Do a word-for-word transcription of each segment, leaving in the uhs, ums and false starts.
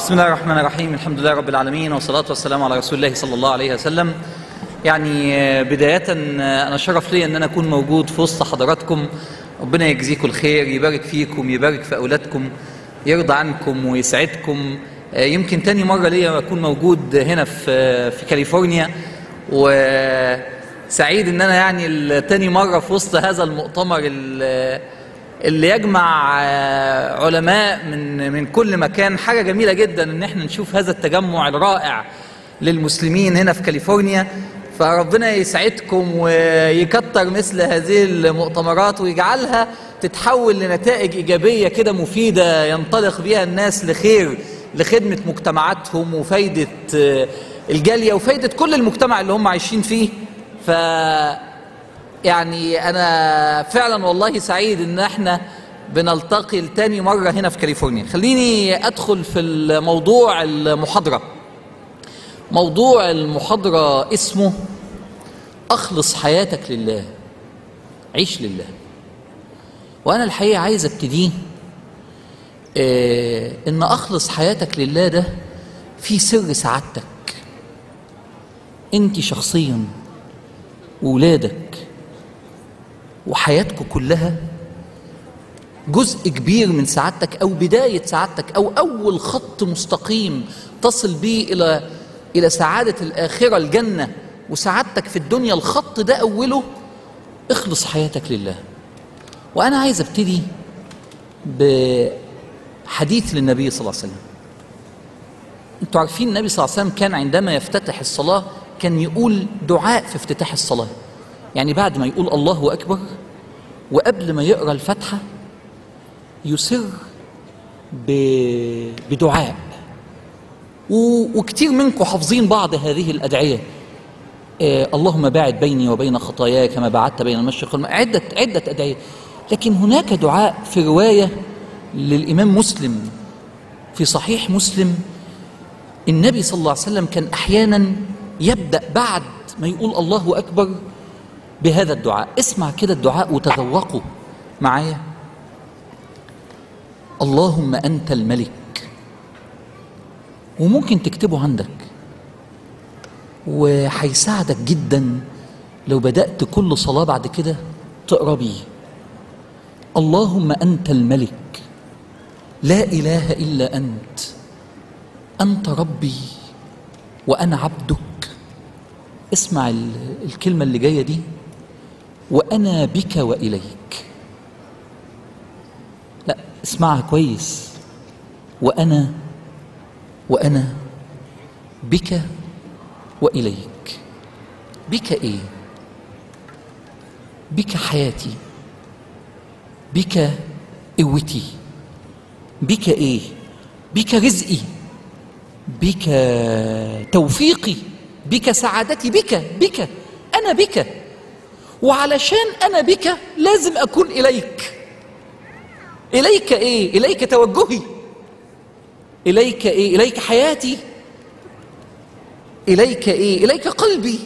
بسم الله الرحمن الرحيم. الحمد لله رب العالمين، والصلاة والسلام على رسول الله صلى الله عليه وسلم. يعني بداية أنا شرف لي أن أنا أكون موجود في وسط حضراتكم. ربنا يجزيكم الخير، يبارك فيكم، يبارك في أولادكم، يرضى عنكم ويسعدكم. يمكن تاني مرة لي أكون موجود هنا في في كاليفورنيا، وسعيد أن أنا يعني تاني مرة في وسط هذا المؤتمر اللي يجمع علماء من من كل مكان. حاجة جميلة جدا ان احنا نشوف هذا التجمع الرائع للمسلمين هنا في كاليفورنيا. فربنا يسعدكم ويكتر مثل هذه المؤتمرات ويجعلها تتحول لنتائج إيجابية كده مفيدة ينطلق بها الناس لخير، لخدمة مجتمعاتهم وفايدة الجالية وفايدة كل المجتمع اللي هم عايشين فيه. ف يعني أنا فعلا والله سعيد إن احنا بنلتقي لتاني مرة هنا في كاليفورنيا. خليني أدخل في الموضوع المحاضرة. موضوع المحاضرة اسمه أخلص حياتك لله، عيش لله. وأنا الحقيقة عايز أبتديه إيه إن أخلص حياتك لله ده في سر سعادتك أنت شخصيا وولادك وحياتكم كلها. جزء كبير من سعادتك أو بداية سعادتك أو أول خط مستقيم تصل به إلى إلى سعادة الآخرة الجنة وسعادتك في الدنيا، الخط ده أوله اخلص حياتك لله. وأنا عايز أبتدي بحديث للنبي صلى الله عليه وسلم. أنتوا عارفين النبي صلى الله عليه وسلم كان عندما يفتتح الصلاة كان يقول دعاء في افتتاح الصلاة. يعني بعد ما يقول الله أكبر وقبل ما يقرأ الفاتحة يسر بدعاء، وكتير منكم حافظين بعض هذه الأدعية. آه اللهم باعد بيني وبين خطاياي كما بعدت بين المشرق والمغرب، عدة عدة أدعية. لكن هناك دعاء في رواية للإمام مسلم في صحيح مسلم، النبي صلى الله عليه وسلم كان أحيانا يبدأ بعد ما يقول الله أكبر بهذا الدعاء. اسمع كده الدعاء وتذوقوا معايا. اللهم أنت الملك، وممكن تكتبه عندك وهيساعدك جدا لو بدأت كل صلاة بعد كده تقرأ بيه. اللهم أنت الملك لا إله إلا أنت، أنت ربي وأنا عبدك. اسمع الكلمة اللي جاية دي، وأنا بك وإليك. لا اسمعها كويس. وأنا وأنا بك وإليك. بك إيه؟ بك حياتي، بك قوتي، بك إيه؟ بك رزقي، بك توفيقي، بك سعادتي، بك بك أنا بك. وعلشان أنا بك لازم أكون إليك. إليك إيه؟ إليك توجهي، إليك إيه؟ إليك حياتي، إليك إيه؟ إليك قلبي،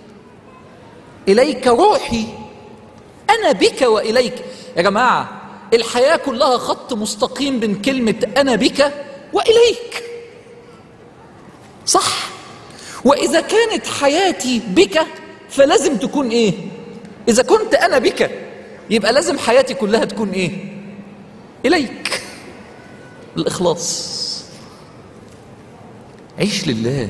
إليك روحي. أنا بك وإليك. يا جماعة الحياة كلها خط مستقيم بين كلمة أنا بك وإليك، صح؟ وإذا كانت حياتي بك فلازم تكون إيه؟ إذا كنت أنا بك يبقى لازم حياتي كلها تكون إيه؟ إليك. الإخلاص. عيش لله.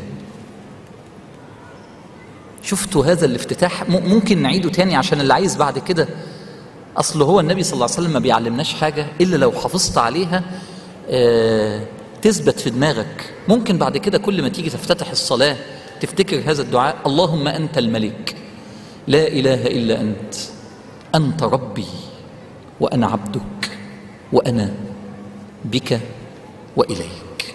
شفتوا هذا الافتتاح؟ ممكن نعيده تاني عشان اللي عايز بعد كده. أصل هو النبي صلى الله عليه وسلم ما بيعلمناش حاجة إلا لو حافظت عليها آه تثبت في دماغك. ممكن بعد كده كل ما تيجي تفتتح الصلاة تفتكر هذا الدعاء. اللهم أنت الملك لا إله إلا أنت، أنت ربي وأنا عبدك وأنا بك وإليك.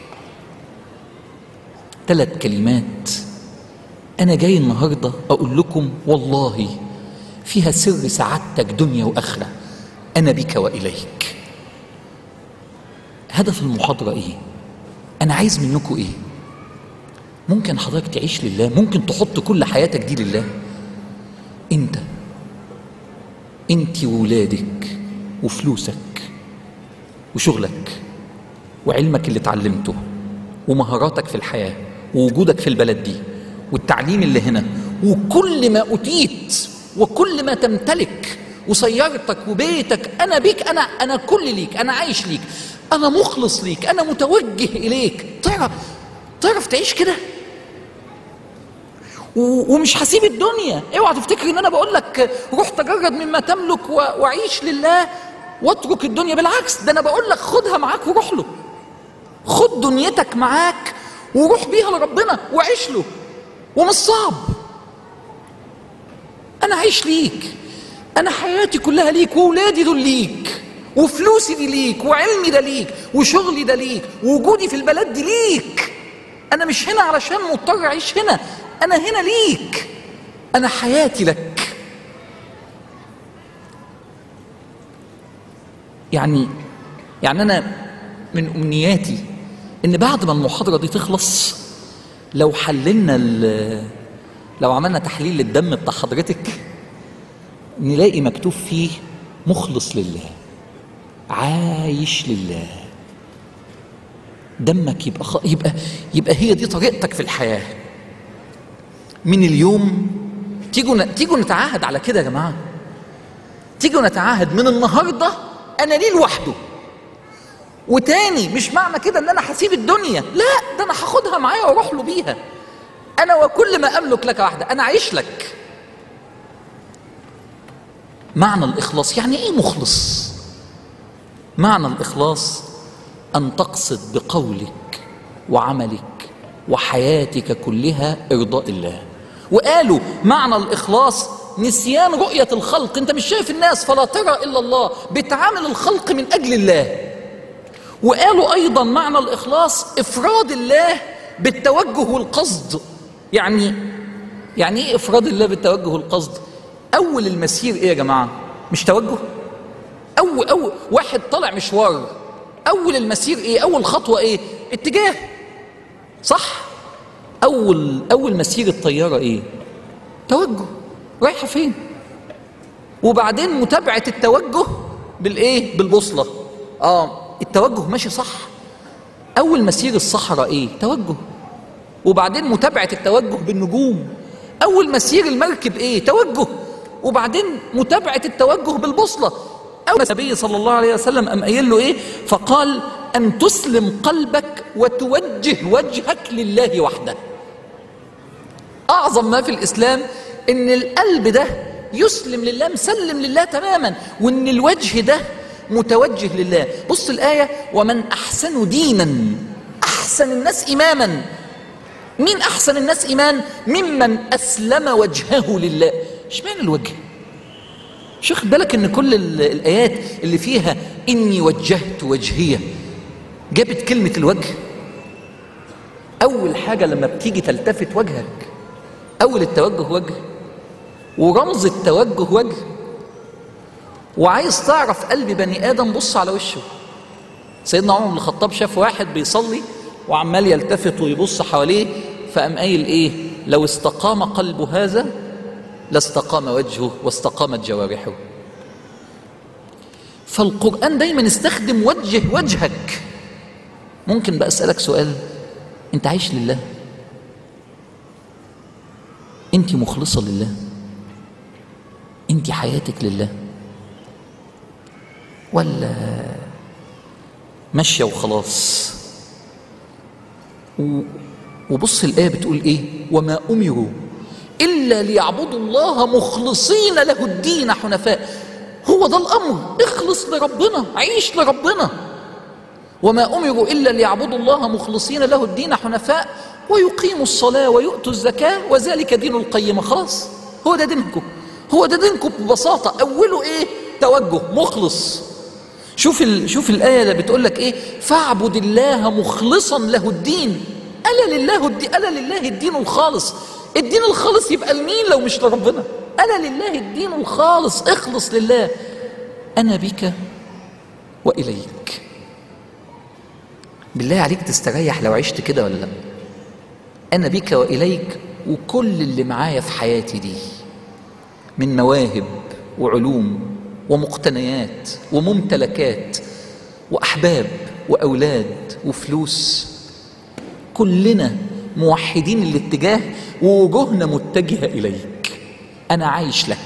ثلاث كلمات أنا جاي النهاردة أقول لكم والله فيها سر سعادتك دنيا وآخرة. أنا بك وإليك. هدف المحاضرة إيه؟ أنا عايز منكم إيه؟ ممكن حضرتك تعيش لله، ممكن تحط كل حياتك دي لله. أنت أنت وولادك وفلوسك وشغلك وعلمك اللي اتعلمته ومهاراتك في الحياة ووجودك في البلد دي والتعليم اللي هنا وكل ما أتيت وكل ما تمتلك وسيارتك وبيتك، أنا بيك، أنا أنا كل ليك، أنا عايش ليك، أنا مخلص ليك، أنا متوجه إليك. تعرف تعرف تعيش كده ومش هسيب الدنيا. اوعى تفتكر ان انا بقول لك روح تجرد مما تملك وعيش لله واترك الدنيا، بالعكس، ده انا بقول لك خدها معاك وروح له. خد دنيتك معاك وروح بيها لربنا وعيش له، ومش صعب. انا عايش ليك، انا حياتي كلها ليك، واولادي دول ليك، وفلوسي دي ليك، وعلمي ده ليك، وشغلي ده ليك، ووجودي في البلد دي ليك. انا مش هنا علشان مضطر اعيش هنا، انا هنا ليك، انا حياتي لك. يعني يعني انا من امنياتي ان بعد ما المحاضره دي تخلص لو حللنا لو عملنا تحليل للدم بتاع حضرتك نلاقي مكتوب فيه مخلص لله، عايش لله. دمك يبقى خ... يبقى يبقى هي دي طريقتك في الحياه. من اليوم تيجوا ن... تيجوا نتعاهد على كده يا جماعه. تيجوا نتعاهد من النهارده انا ليه لوحده. وتاني مش معنى كده ان انا هسيب الدنيا، لا، ده انا هاخدها معايا واروح له بيها. انا وكل ما املك لك وحده، انا عايش لك. معنى الاخلاص يعني ايه مخلص؟ معنى الاخلاص ان تقصد بقولك وعملك وحياتك كلها ارضاء الله. وقالوا معنى الاخلاص نسيان رؤيه الخلق. انت مش شايف الناس فلا ترى الا الله، بتعامل الخلق من اجل الله. وقالوا ايضا معنى الاخلاص افراد الله بالتوجه والقصد. يعني يعني ايه افراد الله بالتوجه والقصد؟ اول المسير ايه يا جماعه؟ مش توجه؟ اول اول واحد طالع مشوار، اول المسير ايه؟ اول خطوه ايه؟ اتجاه، صح؟ اول اول مسير الطياره ايه؟ توجه، رايحه فين؟ وبعدين متابعه التوجه بالايه؟ بالبوصله. اه التوجه ماشي صح. اول مسير الصحراء ايه؟ توجه. وبعدين متابعه التوجه بالنجوم. اول مسير المركب ايه؟ توجه. وبعدين متابعه التوجه بالبوصله. اول النبي صلى الله عليه وسلم قام قايل له ايه؟ فقال ان تسلم قلبك وتوجه وجهك لله وحده. اعظم ما في الاسلام ان القلب ده يسلم لله، مسلم لله تماما، وان الوجه ده متوجه لله. بص الآية: ومن أحسن دينا، أحسن الناس إيمانا. مين أحسن الناس إيمان؟ ممن أسلم وجهه لله. اشمعنى الوجه؟ شو خد بالك إن كل الآيات اللي فيها إني وجهت وجهي جابت كلمة الوجه. أول حاجة لما بتيجي تلتفت وجهك، أول التوجه وجه، ورمز التوجه وجه. وعايز تعرف قلب بني آدم، بص على وشه. سيدنا عمر بن الخطاب شاف واحد بيصلي وعمال يلتفت ويبص حواليه، فقام قايل ايه؟ لو استقام قلب هذا لاستقام وجهه واستقامت جوارحه. فالقرآن دايما استخدم وجه وجهك. ممكن بقى أسألك سؤال؟ انت عايش لله؟ انت مخلصة لله؟ انت حياتك لله؟ ولا ماشية وخلاص؟ وبص الآية بتقول إيه؟ وما أمروا إلا ليعبدوا الله مخلصين له الدين حنفاء. هو ده الأمر، اخلص لربنا، عيش لربنا. وما أمروا إلا ليعبدوا الله مخلصين له الدين حنفاء ويقيموا الصلاة ويؤتوا الزكاة وذلك دين القيمة. خلاص، هو ده دينكم، هو ده دينكم ببساطة. أوله إيه؟ توجه، مخلص. شوف ال... شوف الآية اللي بتقول لك إيه؟ فاعبد الله مخلصا له الدين. ألا لله الدين، ألا لله الدين الخالص. الدين الخالص يبقى لمين لو مش لربنا؟ ألا لله الدين الخالص، اخلص لله. أنا بك وإليك. بالله عليك تستريح لو عشت كده ولا لا؟ أنا بك وإليك، وكل اللي معايا في حياتي دي من مواهب وعلوم ومقتنيات وممتلكات وأحباب وأولاد وفلوس، كلنا موحدين الاتجاه ووجوهنا متجهة إليك، أنا عايش لك.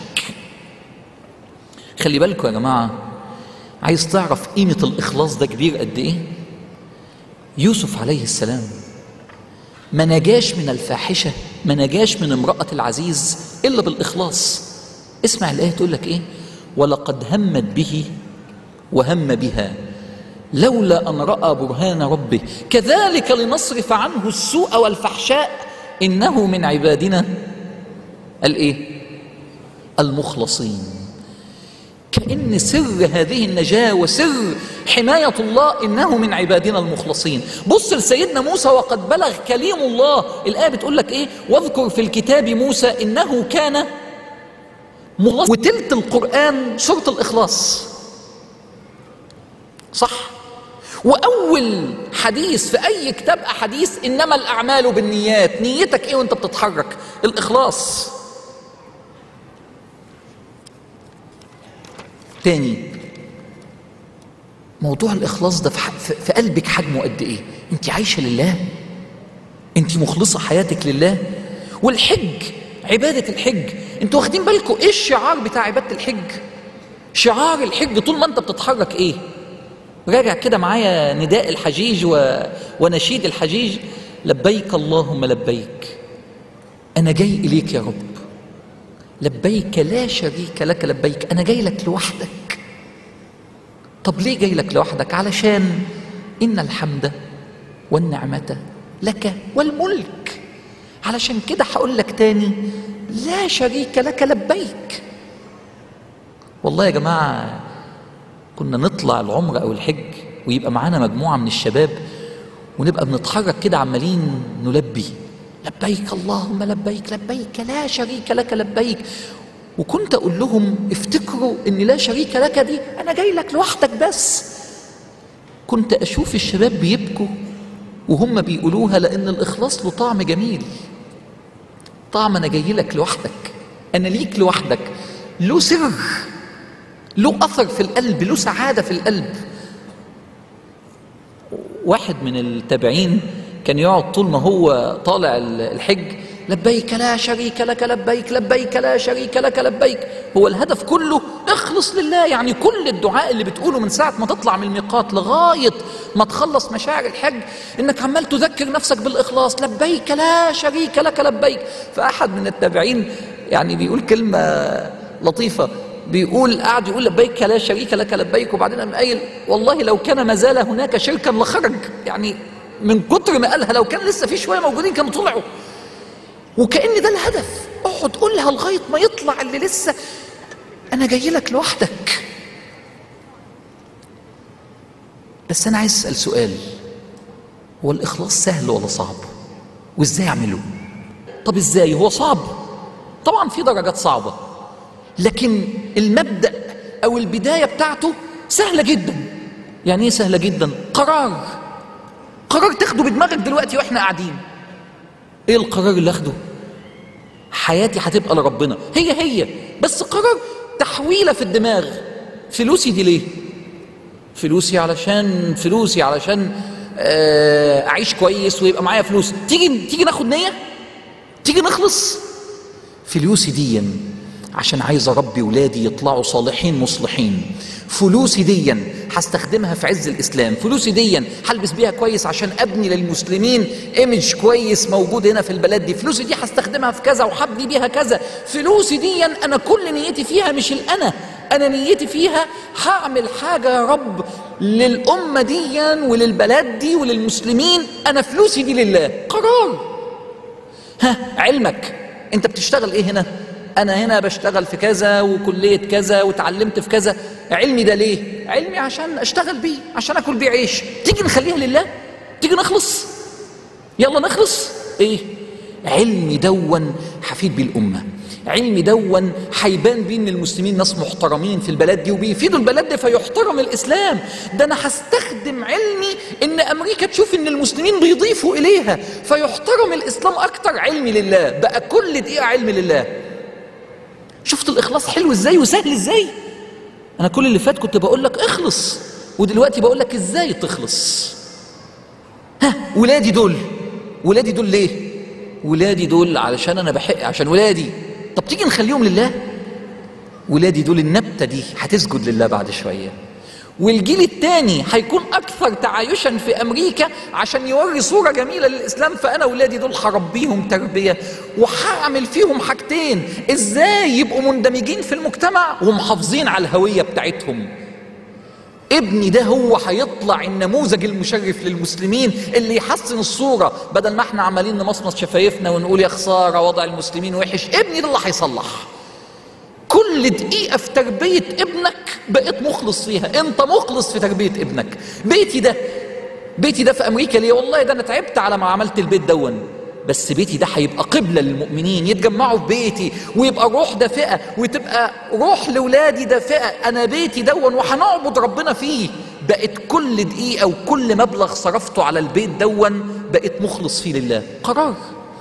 خلي بالكم يا جماعة، عايز تعرف قيمة الإخلاص ده كبير قد إيه؟ يوسف عليه السلام ما نجاش من الفاحشة، ما نجاش من امرأة العزيز إلا بالإخلاص. اسمع الآية تقول لك إيه؟ ولقد همت به وهم بها لولا أن رأى برهان ربه كذلك لنصرف عنه السوء والفحشاء إنه من عبادنا الإيه؟ المخلصين. كأن سر هذه النجاة وسر حماية الله إنه من عبادنا المخلصين. بص لسيدنا موسى وقد بلغ كليم الله، الآية بتقول لك إيه؟ واذكر في الكتاب موسى إنه كان مخلص. وتلت القرآن سورة الإخلاص، صح؟ وأول حديث في أي كتاب أحاديث إنما الأعمال بالنيات. نيتك إيه وأنت بتتحرك؟ الإخلاص. تاني، موضوع الإخلاص ده في قلبك حجمه قد إيه؟ أنت عايشة لله؟ أنت مخلصة حياتك لله؟ والحج، عبادة الحج، أنتوا واخدين بالكم إيه الشعار بتاع عبادة الحج؟ شعار الحج طول ما أنت بتتحرك إيه؟ راجع كده معايا نداء الحجيج و... ونشيد الحجيج: لبيك اللهم لبيك، أنا جاي إليك يا رب، لبيك لا شريك لك لبيك، أنا جاي لك لوحدك. طب ليه جاي لك لوحدك؟ علشان إن الحمد والنعمة لك والملك. علشان كده هقول لك تاني: لا شريك لك لبيك. والله يا جماعة كنا نطلع العمرة أو الحج ويبقى معانا مجموعة من الشباب ونبقى بنتحرك كده عمالين نلبي: لبيك اللهم لبيك، لبيك لا شريك لك لبيك. وكنت أقول لهم: افتكروا إن لا شريك لك دي أنا جاي لك لوحدك بس. كنت أشوف الشباب بيبكوا وهم بيقولوها، لأن الإخلاص له طعم جميل، طعم أنا جاي لك لوحدك، أنا ليك لوحدك، له سر، له أثر في القلب، له سعادة في القلب. واحد من التابعين كان يقعد طول ما هو طالع الحج: لبيك لا شريك لك لبيك، لبيك لا شريك لك لبيك. هو الهدف كله اخلص لله. يعني كل الدعاء اللي بتقوله من ساعة ما تطلع من الميقات لغاية ما تخلص مشاعر الحج انك عمال تذكر نفسك بالإخلاص: لبيك لا شريك لك لبيك. فأحد من التابعين يعني بيقول كلمة لطيفة، بيقول قاعد يقول: لبيك لا شريك لك لبيك، وبعدين قام قايل: والله لو كان ما زال هناك شركا لخرج. يعني من كتر ما قالها لو كان لسه في شويه موجودين كانوا طلعوا. وكأن ده الهدف، اقعد قولها لغايه ما يطلع اللي لسه: انا جاي لك لوحدك. بس انا عايز اسال سؤال: هو الاخلاص سهل ولا صعب؟ وازاي اعمله؟ طب ازاي؟ هو صعب طبعا، في درجات صعبه، لكن المبدأ او البدايه بتاعته سهله جدا. يعني ايه سهله جدا؟ قرار قرار تاخده بدماغك دلوقتي واحنا قاعدين. ايه القرار اللي اخده؟ حياتي هتبقى لربنا، هي هي بس قرار تحويله في الدماغ. فلوسي دي ليه؟ فلوسي علشان فلوسي علشان اعيش كويس ويبقى معايا فلوس. تيجي تيجي ناخد نية، تيجي نخلص. فلوسي دي عشان عايز اربي ولادي يطلعوا صالحين مصلحين. فلوسي دي هستخدمها في عز الاسلام. فلوسي دي هلبس بيها كويس عشان ابني للمسلمين ايمج كويس موجود هنا في البلد دي. فلوسي دي هستخدمها في كذا وهبني بيها كذا. فلوسي دي انا كل نيتي فيها مش الانا، انا نيتي فيها هعمل حاجه يا رب للامه دي وللبلد دي وللمسلمين. انا فلوسي دي لله. قرار. ها، علمك انت بتشتغل ايه هنا؟ أنا هنا بشتغل في كذا وكلية كذا وتعلمت في كذا. علمي ده ليه؟ علمي عشان أشتغل بيه، عشان أكل بيه عيش. تيجي نخليها لله؟ تيجي نخلص؟ يلا نخلص؟ إيه؟ علمي دون حفيد بيه الأمة، علمي دون حيبان بيه إن المسلمين ناس محترمين في البلد دي وبيفيدوا البلد دي فيحترم الإسلام. ده أنا هستخدم علمي إن أمريكا تشوف إن المسلمين بيضيفوا إليها فيحترم الإسلام أكتر. علمي لله بقى، كل دقيقة علمي لله. شفت الإخلاص حلو إزاي وسهل إزاي؟ أنا كل اللي فات كنت بقول لك اخلص، ودلوقتي بقول لك إزاي تخلص. ها، ولادي دول ولادي دول ليه؟ ولادي دول علشان انا بحق عشان ولادي. طب تيجي نخليهم لله. ولادي دول النبتة دي هتسجد لله بعد شوية، والجيل الثاني هيكون اكثر تعايشا في امريكا عشان يوري صورة جميلة للاسلام. فانا ولادي دول هربيهم تربية وهعمل فيهم حاجتين: ازاي يبقوا مندمجين في المجتمع ومحافظين على الهوية بتاعتهم. ابني ده هو هيطلع النموذج المشرف للمسلمين اللي يحسن الصورة، بدل ما احنا عمالين نمصمص شفايفنا ونقول يا خسارة وضع المسلمين وحش. ابني ده اللي هيصلح. كل دقيقة في تربية ابنك بقيت مخلص فيها. انت مخلص في تربية ابنك. بيتي ده بيتي ده في امريكا ليه؟ والله ده انا تعبت على ما عملت البيت دون، بس بيتي ده هيبقى قبلة للمؤمنين يتجمعوا في بيتي، ويبقى روح دافئة، وتبقى روح لولادي دافئة. انا بيتي دون وهنعبد ربنا فيه. بقت كل دقيقة وكل مبلغ صرفته على البيت دون بقيت مخلص فيه لله. قرار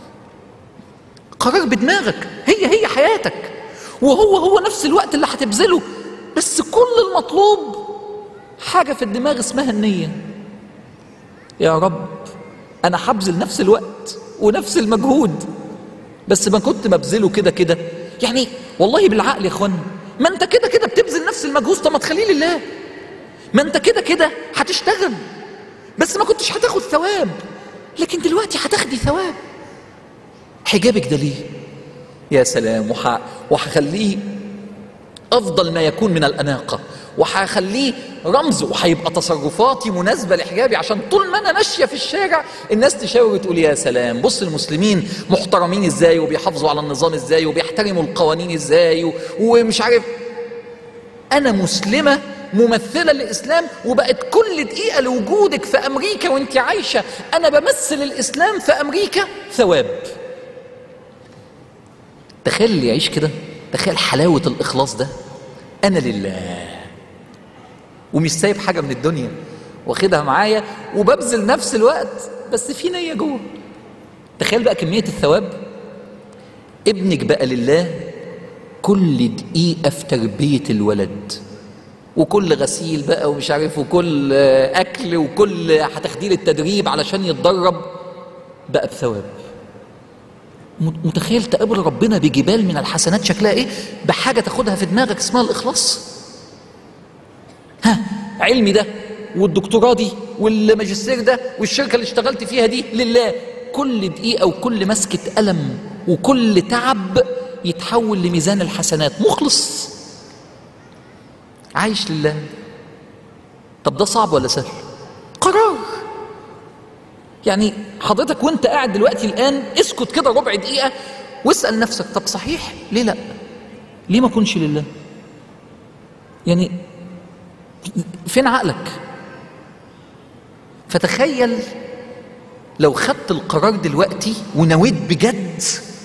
قرار بدماغك. هي هي حياتك، وهو هو نفس الوقت اللي هتبذله، بس كل المطلوب حاجة في الدماغ اسمها النية. يا رب أنا هبذل نفس الوقت ونفس المجهود، بس ما كنت مبذله كده كده. يعني والله بالعقل يا اخوان، ما انت كده كده بتبذل نفس المجهود، طب ما تخليه لله. ما انت كده كده هتشتغل، بس ما كنتش هتاخد ثواب، لكن دلوقتي هتاخدي ثواب. حجابك ده ليه؟ يا سلام. وح... وهخليه افضل ما يكون من الاناقه، وهخليه رمز، وهيبقى تصرفاتي مناسبه لحجابي، عشان طول ما انا ماشيه في الشارع الناس تشاور وتقول يا سلام، بص المسلمين محترمين ازاي، وبيحافظوا على النظام ازاي، وبيحترموا القوانين ازاي، و... ومش عارف. انا مسلمه ممثله للاسلام، وبقت كل دقيقه لوجودك في امريكا وانت عايشه انا بمثل الاسلام في امريكا ثواب. تخيل اللي يعيش كده، تخيل حلاوة الإخلاص ده. أنا لله ومش سايب حاجة من الدنيا، واخدها معايا وببذل نفس الوقت، بس في نية جوه. تخيل بقى كمية الثواب. ابنك بقى لله كل دقيقة في تربية الولد، وكل غسيل بقى ومش عارف، وكل أكل، وكل هتخدير التدريب علشان يتدرب بقى بثواب. متخيل تقابل ربنا بجبال من الحسنات شكلها ايه؟ بحاجة تاخدها في دماغك اسمها الإخلاص. ها، علمي ده والدكتوراه دي والماجستير ده والشركة اللي اشتغلت فيها دي لله. كل دقيقة وكل مسكة ألم وكل تعب يتحول لميزان الحسنات. مخلص عايش لله. طب ده صعب ولا سهل؟ قرار. يعني حضرتك وانت قاعد دلوقتي الآن اسكت كده ربع دقيقة واسأل نفسك، طب صحيح ليه لا؟ ليه ما كنش لله؟ يعني فين عقلك؟ فتخيل لو خدت القرار دلوقتي ونويت بجد،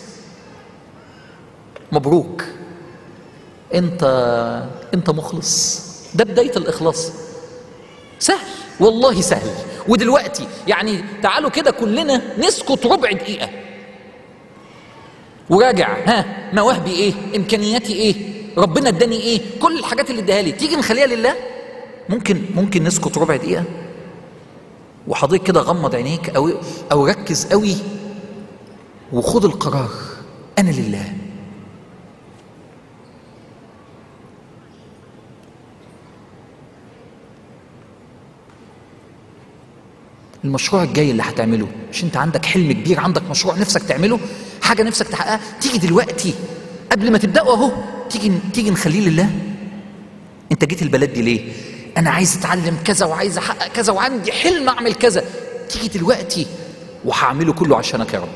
مبروك، انت انت مخلص. ده بداية الإخلاص. سهل والله سهل. ودلوقتي يعني تعالوا كده كلنا نسكت ربع دقيقة وراجع، ها مواهبي ايه، امكانياتي ايه، ربنا اداني ايه، كل الحاجات اللي اداها لي تيجي نخليها لله. ممكن ممكن نسكت ربع دقيقة وحضرتك كده غمض عينيك او او ركز قوي وخد القرار، انا لله. المشروع الجاي اللي هتعمله، مش انت عندك حلم كبير، عندك مشروع نفسك تعمله، حاجه نفسك تحققها، تيجي دلوقتي قبل ما تبداوا اهو، تيجي تيجي نخليه لله. انت جيت البلد دي ليه؟ انا عايز اتعلم كذا وعايز احقق كذا وعندي حلم اعمل كذا. تيجي دلوقتي وهعمله كله عشانك يا رب.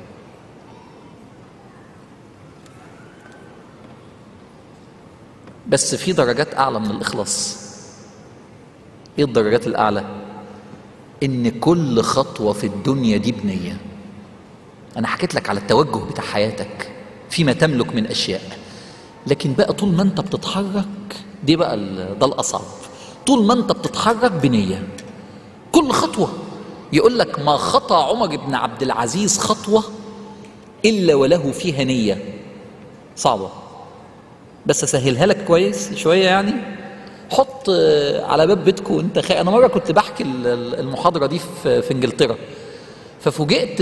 بس في درجات اعلى من الاخلاص. ايه الدرجات الاعلى؟ ان كل خطوة في الدنيا دي بنية. انا حكيت لك على التوجه بتاع حياتك فيما تملك من اشياء، لكن بقى طول ما انت بتتحرك دي بقى ده الاصعب. طول ما انت بتتحرك بنية كل خطوة. يقول لك ما خطى عمر بن عبد العزيز خطوة الا وله فيها نية. صعبة بس اسهلها لك كويس شوية. يعني حط على باب بيتكم انت خ... انا مره كنت بحكي المحاضره دي في في انجلترا، ففوجئت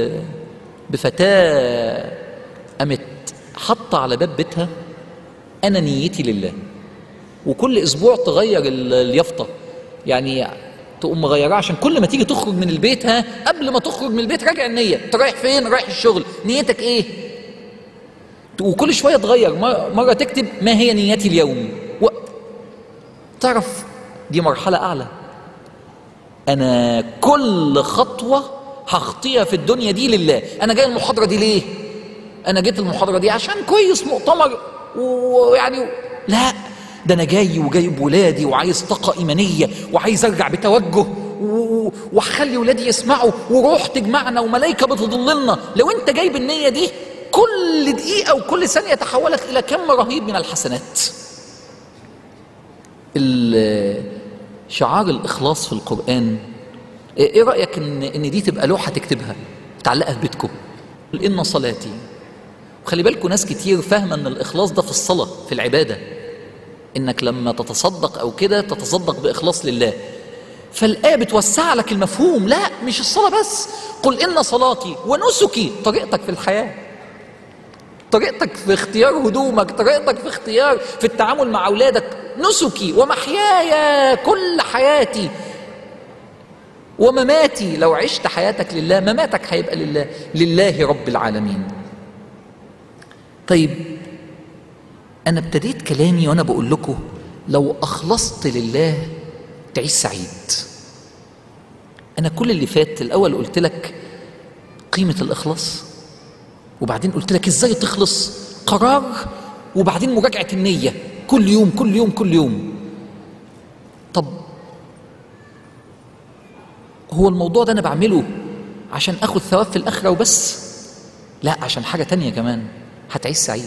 بفتاة قامت حاطة على باب بيتها أنا نيتي لله، وكل أسبوع تغير اليافطة، يعني تقوم مغيرها عشان كل ما تيجي تخرج من البيت، ها قبل ما تخرج من البيت راجع النية، أنت رايح فين؟ رايح الشغل، نيتك إيه؟ وكل شوية تغير، مرة تكتب ما هي نيتي اليوم، وقت تعرف دي مرحلة أعلى. أنا كل خطوة هخطيها في الدنيا دي لله. أنا جاي المحاضرة دي ليه؟ أنا جيت المحاضرة دي عشان كويس مؤتمر ويعني لا، ده أنا جاي وجايب ولادي وعايز طاقة إيمانية وعايز أرجع بتوجه وهخلي ولادي يسمعوا وروح تجمعنا وملائكة بتضللنا. لو أنت جايب النية دي كل دقيقة وكل ثانية تحولت إلى كم رهيب من الحسنات. شعار الإخلاص في القرآن، إيه رأيك إن إن دي تبقى لوحة تكتبها تعلقها في بيتكم؟ إن صلاتي. وخلي بالكم ناس كتير فاهمة إن الإخلاص ده في الصلاة، في العبادة، إنك لما تتصدق أو كده تتصدق بإخلاص لله، فالآية بتوسع لك المفهوم. لا، مش الصلاة بس. قل إن صلاتي ونسكي، طريقتك في الحياة، طريقتك في اختيار هدومك، طريقتك في اختيار في التعامل مع أولادك. نسكي ومحياي، كل حياتي، ومماتي. لو عشت حياتك لله مماتك هيبقى لله، لله رب العالمين. طيب أنا ابتديت كلامي وأنا بقول لكم لو أخلصت لله تعيش سعيد. أنا كل اللي فات الأول قلت لك قيمة الإخلاص، وبعدين قلت لك إزاي تخلص، قرار، وبعدين مراجعة النية كل يوم كل يوم كل يوم. طب هو الموضوع ده أنا بعمله عشان أخذ ثواب في الآخرة وبس؟ لا، عشان حاجة تانية كمان، هتعيش سعيد.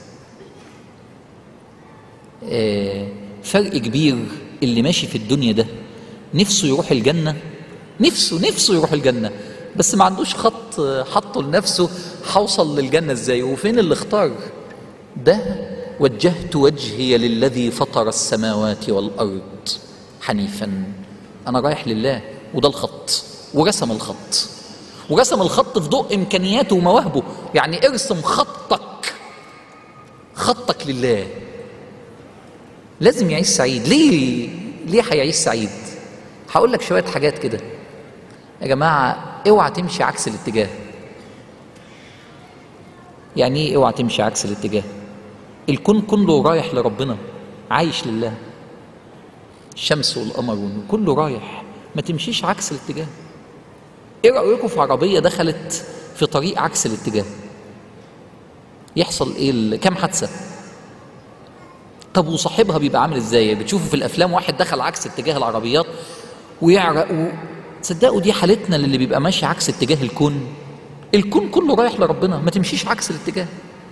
آه فرق كبير اللي ماشي في الدنيا ده نفسه يروح الجنة، نفسه نفسه يروح الجنة، بس ما عندوش خط حطه لنفسه هوصل للجنة ازاي. وفين اللي اختار ده؟ وجهت وجهي للذي فطر السماوات والأرض حنيفا. أنا رايح لله، وده الخط، ورسم الخط، ورسم الخط في ضوء إمكانياته ومواهبه. يعني ارسم خطك، خطك لله. لازم يعيش سعيد. ليه ليه هيعيش سعيد؟ هقول لك شوية حاجات كده يا جماعة. اوعى تمشي عكس الاتجاه. يعني ايه اوعى تمشي عكس الاتجاه؟ الكون كله رايح لربنا، عايش لله، الشمس والقمر كله رايح، ما تمشيش عكس الاتجاه. ايه رأيكم في عربية دخلت في طريق عكس الاتجاه؟ يحصل ايه؟ كم حادثة؟ طب وصاحبها بيبقى عامل ازاي؟ بتشوفوا في الافلام واحد دخل عكس اتجاه العربيات ويعرق و... تصدقوا دي حالتنا اللي بيبقى ماشي عكس اتجاه الكون. الكون كله رايح لربنا، ما تمشيش عكس الاتجاه.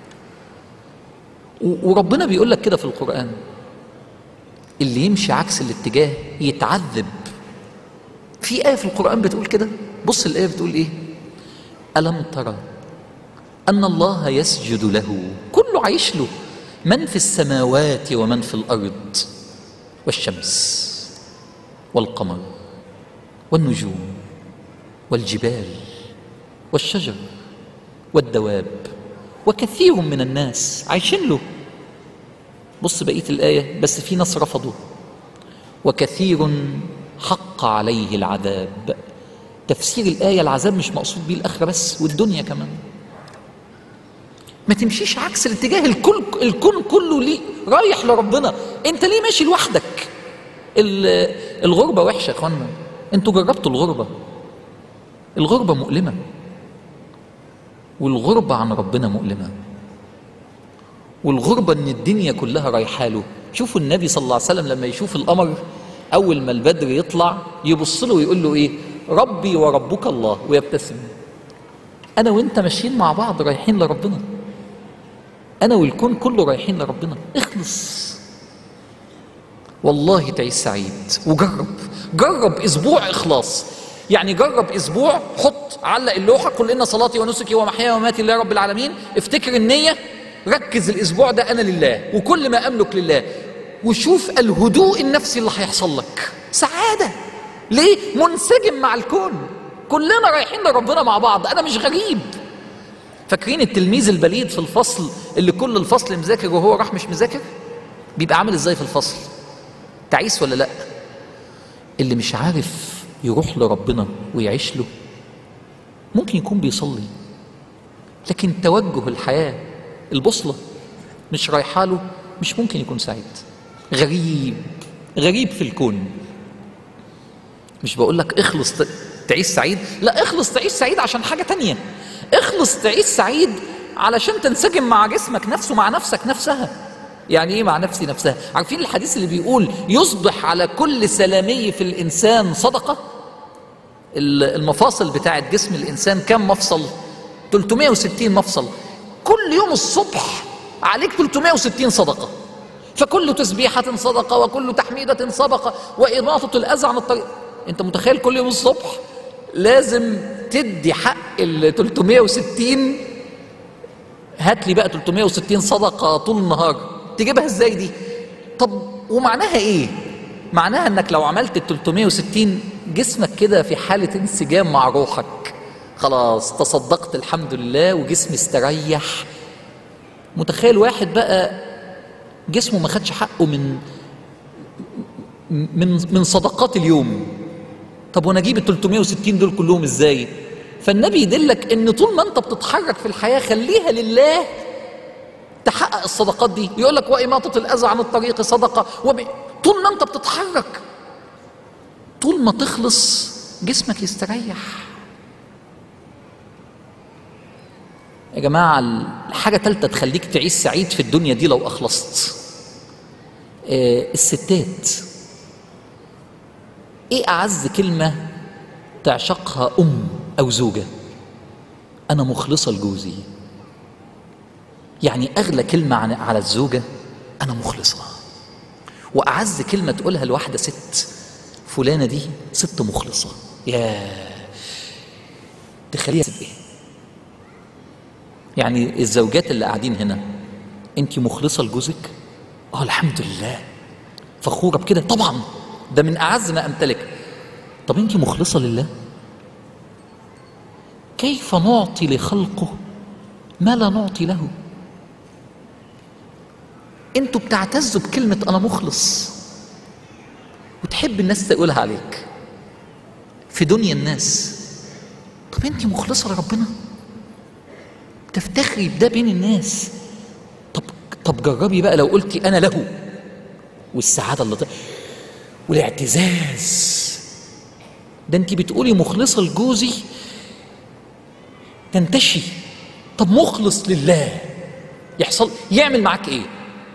و... وربنا بيقول لك كده في القرآن، اللي يمشي عكس الاتجاه يتعذب. في آية في القرآن بتقول كده، بص الآية بتقول ايه؟ ألم ترى أن الله يسجد له، كله عايش له، من في السماوات ومن في الأرض، والشمس والقمر والنجوم والجبال والشجر والدواب وكثير من الناس عايشين له. بص بقية الآية، بس في ناس رفضوا. وكثير حق عليه العذاب. تفسير الآية العذاب مش مقصود بيه الآخرة بس، والدنيا كمان. ما تمشيش عكس الاتجاه. الكل الكون كله ليه رايح لربنا، انت ليه ماشي لوحدك؟ الغربة وحشة يا اخوانا، انتوا جربتوا الغربة؟ الغربة مؤلمة، والغربة عن ربنا مؤلمة، والغربة ان الدنيا كلها رايحة له. شوفوا النبي صلى الله عليه وسلم لما يشوف القمر اول ما البدر يطلع يبص له ويقول له ايه؟ ربي وربك الله، ويبتسم. انا وانت ماشيين مع بعض رايحين لربنا، انا والكون كله رايحين لربنا. اخلص والله تعيش سعيد. وجرب جرب اسبوع اخلاص، يعني جرب اسبوع، حط علق اللوحه قل ان صلاتي ونسكي ومحياي ومماتي لله رب العالمين. افتكر النيه، ركز الاسبوع ده انا لله وكل ما املك لله، وشوف الهدوء النفسي اللي هيحصل لك. سعاده. ليه؟ منسجم مع الكون. كلنا رايحين لربنا مع بعض، انا مش غريب. فاكرين التلميذ البليد في الفصل اللي كل الفصل مذاكر وهو راح مش مذاكر؟ بيبقى عامل ازاي في الفصل؟ تعيس ولا لا؟ اللي مش عارف يروح لربنا ويعيش له ممكن يكون بيصلي، لكن توجه الحياة البوصلة مش رايحة له، مش ممكن يكون سعيد. غريب غريب في الكون. مش بقول لك اخلص تعيش سعيد، لا، اخلص تعيش سعيد عشان حاجة تانية. اخلص تعيش سعيد علشان تنسجم مع جسمك نفسه، مع نفسك نفسها. يعني ايه مع نفسي نفسها؟ عارفين الحديث اللي بيقول يصبح على كل سلامي في الانسان صدقة؟ المفاصل بتاعت جسم الانسان كم مفصل؟ ثلاثمائة وستين مفصل. كل يوم الصبح عليك ثلاثمائة وستين صدقة، فكل تسبيحة صدقة، وكل تحميدة صدقة، وإماطة الأذى عن الطريق. انت متخيل كل يوم الصبح لازم تدي حق ال ثلاثمائة وستين؟ هات لي بقى ثلاثمائة وستين صدقة طول النهار، تجيبها ازاي دي؟ طب ومعناها ايه؟ معناها انك لو عملت ال ثلاثمائة وستين جسمك كده في حالة انسجام مع روحك، خلاص تصدقت الحمد لله وجسمي استريح. متخيل واحد بقى جسمه ما خدش حقه من من من صدقات اليوم؟ طب وانا اجيب ال ثلاثمائة وستين دول كلهم ازاي؟ فالنبي يدلك ان طول ما انت بتتحرك في الحياه خليها لله تحقق الصدقات دي. يقول لك وإماطة الأذى عن الطريق صدقة. وب... طول ما انت بتتحرك، طول ما تخلص جسمك يستريح. يا جماعه الحاجه ثالثه تخليك تعيش سعيد في الدنيا دي لو اخلصت، آه الستات. ايه اعز كلمه تعشقها ام او زوجه؟ انا مخلصه لجوزي. يعني اغلى كلمه على الزوجه انا مخلصه. واعز كلمه تقولها لواحده ست، فلانه دي ست مخلصه. يا تخليها ايه؟ يعني الزوجات اللي قاعدين هنا، انت مخلصه لجوزك؟ اه الحمد لله، فخوره بكده طبعا، ده من اعز ما امتلك. طب انت مخلصه لله؟ كيف نعطي لخلقه ما لا نعطي له؟ انتوا بتعتزوا بكلمه انا مخلص وتحب الناس تقولها عليك في دنيا الناس. طب انت مخلصه لربنا؟ تفتخري بده بين الناس. طب طب جربي بقى لو قلتي انا له، والسعاده اللي طلع والاعتزاز. ده انت بتقولي مخلصه لجوزي تنتشي. طب مخلص لله يحصل يعمل معاك ايه؟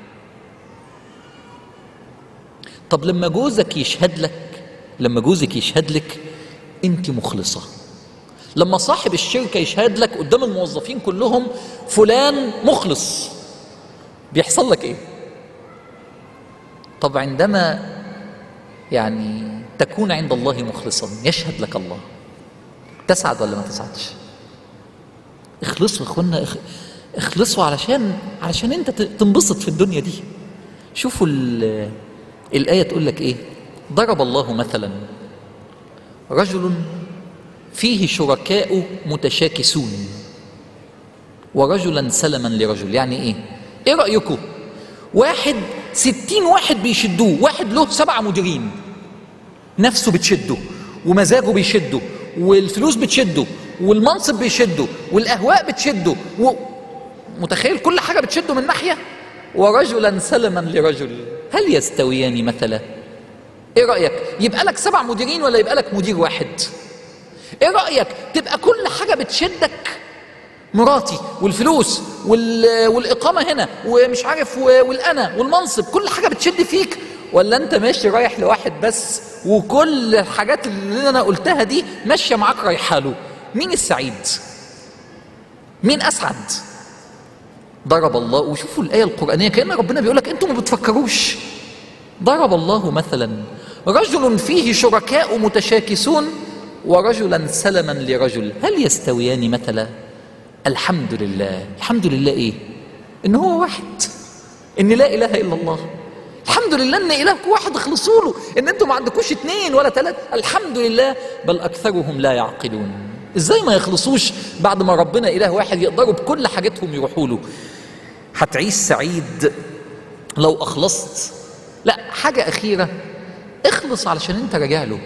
طب لما جوزك يشهد لك، لما جوزك يشهد لك انت مخلصه، لما صاحب الشركه يشهد لك قدام الموظفين كلهم فلان مخلص، بيحصل لك ايه؟ طب عندما يعني تكون عند الله مخلصا يشهد لك الله، تسعد ولا ما تسعدش؟ اخلصوا يا اخوانا، اخلصوا علشان علشان انت تنبسط في الدنيا دي. شوفوا الآية تقول لك ايه؟ ضرب الله مثلا رجل فيه شركاء متشاكسون ورجلا سلما لرجل. يعني ايه؟ ايه رأيكم؟ واحد ستين واحد بيشدوه، واحد له سبعة مديرين، نفسه بتشده ومزاجه بيشده والفلوس بتشده والمنصب بيشده والاهواء بتشده و... متخيل كل حاجه بتشده من ناحيه. ورجلا سلما لرجل هل يستويان مثلا؟ ايه رايك؟ يبقى لك سبع مديرين ولا يبقى لك مدير واحد؟ ايه رايك تبقى كل حاجه بتشدك، مراتي والفلوس وال... والاقامه هنا ومش عارف والانا والمنصب، كل حاجه بتشد فيك، ولا انت ماشي رايح لواحد بس وكل الحاجات اللي انا قلتها دي ماشيه معاك رايحه له؟ مين السعيد؟ مين اسعد؟ ضرب الله. وشوفوا الايه القرانيه كأن ربنا بيقول لك انتوا ما بتفكروش. ضرب الله مثلا رجل فيه شركاء متشاكسون ورجلا سلما لرجل هل يستويان مثلا؟ الحمد لله. الحمد لله ايه؟ ان هو واحد، ان لا اله الا الله. الحمد لله ان الهكم واحد، اخلصوا له، ان انتم ما عندكوش اثنين ولا ثلاثه، الحمد لله. بل اكثرهم لا يعقلون. ازاي ما يخلصوش بعد ما ربنا اله واحد يقدروا بكل حاجتهم يروحوا له؟ هتعيش سعيد لو اخلصت. لا، حاجه اخيره، اخلص علشان انت راجع له.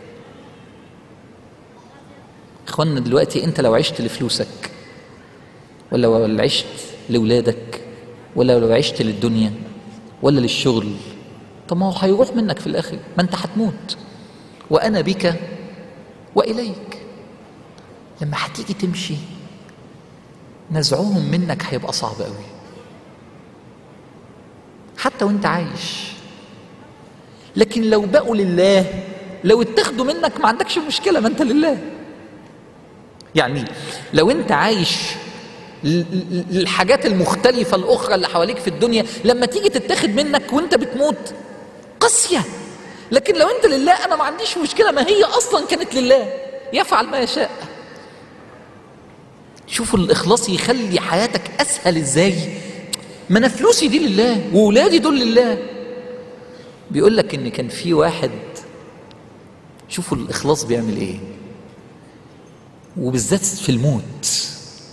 اخوانا دلوقتي انت لو عشت لفلوسك، ولا لو عشت لاولادك، ولا لو عشت للدنيا ولا للشغل، طب ما هو هيروح منك في الاخر، ما انت هتموت. وانا بك واليك. لما هتيجي تمشي نزعهم منك هيبقى صعب قوي، حتى وانت عايش. لكن لو بقوا لله، لو اتخذوا منك ما عندكش مشكله، ما انت لله. يعني لو انت عايش الحاجات المختلفة الأخرى اللي حواليك في الدنيا، لما تيجي تتاخد منك وانت بتموت قاسية. لكن لو انت لله أنا ما عنديش مشكلة، ما هي أصلا كانت لله، يفعل ما يشاء. شوفوا الإخلاص يخلي حياتك أسهل إزاي. ما أنا فلوسي دي لله وولادي دول لله. بيقول لك إن كان في واحد، شوفوا الإخلاص بيعمل إيه، وبالذات في الموت.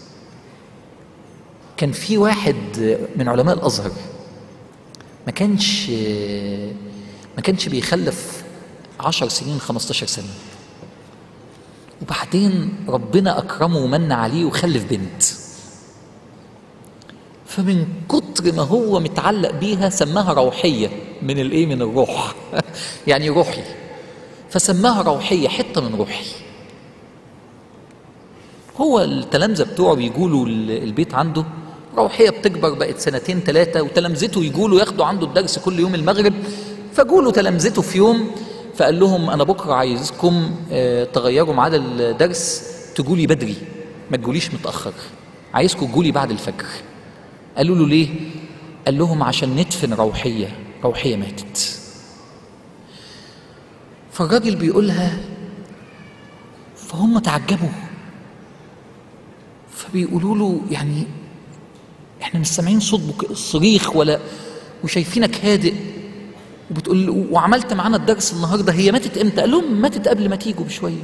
كان في واحد من علماء الازهر ما كانش ما كانش بيخلف عشر سنين خمستاشر سنه، وبعدين ربنا اكرمه ومن عليه وخلف بنت. فمن كتر ما هو متعلق بيها سماها روحيه، من الايه، من الروح يعني روحي، فسماها روحيه، حته من روحي. هو التلامذه بتوعه بيجوا البيت عنده، روحيه بتكبر، بقت سنتين ثلاثه، وتلامذته يجوا ياخدوا عنده الدرس كل يوم المغرب. فجوا تلامذته في يوم فقال لهم انا بكره عايزكم تغيروا ميعاد الدرس، تجوا لي بدري، ما تجوليش متاخر، عايزكم تجوا لي بعد الفجر. قالوا له ليه؟ قال لهم عشان ندفن روحيه، روحيه ماتت. فالراجل بيقولها، فهم تعجبوا، فبيقولوا له يعني احنا مش سامعين صوت صريخ ولا، وشايفينك هادئ وبتقول وعملت معانا الدرس النهارده، هي ماتت امتى؟ قال لهم ماتت قبل ما تيجوا بشويه.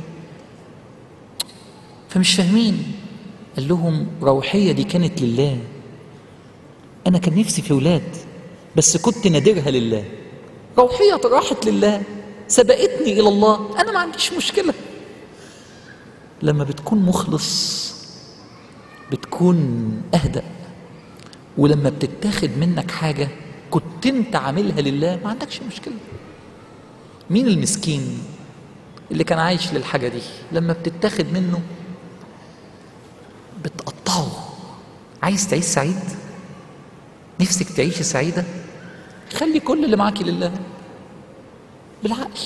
فمش فاهمين. قال لهم روحيه دي كانت لله، انا كان نفسي في اولاد بس كنت نادرها لله. روحيه راحت لله، سبقتني الى الله، انا ما عنديش مشكله. لما بتكون مخلص بتكون اهدأ، ولما بتتاخد منك حاجة كنت انت عاملها لله ما عندكش مشكلة. مين المسكين اللي كان عايش للحاجة دي؟ لما بتتاخد منه بتقطعه. عايز تعيش سعيد؟ نفسك تعيش سعيدة؟ خلي كل اللي معاكي لله بالعقل.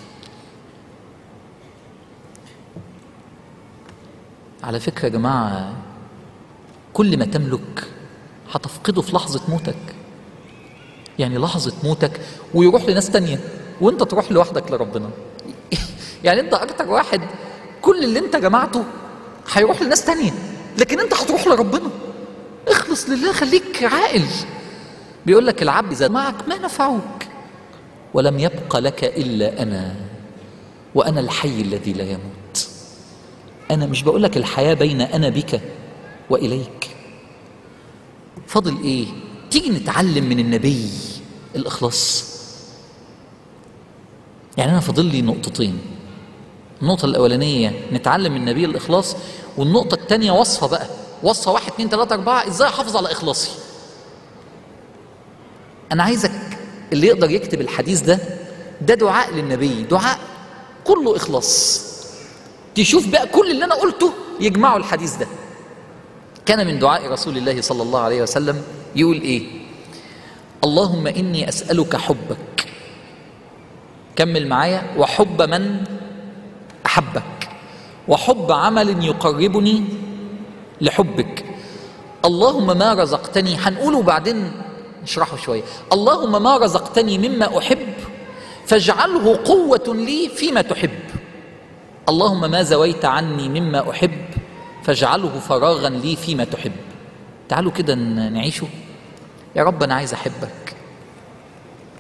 على فكرة يا جماعة، كل ما تملك هتفقده في لحظة موتك. يعني لحظة موتك ويروح لناس تانية وانت تروح لوحدك لربنا. يعني انت اكتر واحد كل اللي انت جمعته هيروح لناس تانية، لكن انت هتروح لربنا. اخلص لله، خليك عاقل. بيقول لك العبد إذا معك ما نفعوك ولم يبق لك إلا أنا، وأنا الحي الذي لا يموت. أنا مش بقول لك الحياة بين أنا بك وإليك. فاضل إيه؟ تيجي نتعلم من النبي الإخلاص. يعني أنا فاضل لي نقطتين. النقطة الأولانية نتعلم من النبي الإخلاص، والنقطة الثانية وصفة بقى، وصفة واحد اتنين تلاتة أربعة إزاي أحافظ على إخلاصي. أنا عايزك اللي يقدر يكتب الحديث ده، ده دعاء للنبي، دعاء كله إخلاص. تشوف بقى كل اللي أنا قلته يجمعوا الحديث ده. كان من دعاء رسول الله صلى الله عليه وسلم يقول إيه؟ اللهم إني أسألك حبك، كمل معايا، وحب من أحبك، وحب عمل يقربني لحبك. اللهم ما رزقتني، هنقوله بعدين نشرحه شوية. اللهم ما رزقتني مما أحب فاجعله قوة لي فيما تحب. اللهم ما زويت عني مما أحب فاجعله فراغا لي فيما تحب. تعالوا كده نعيشه. يا رب أنا عايز أحبك،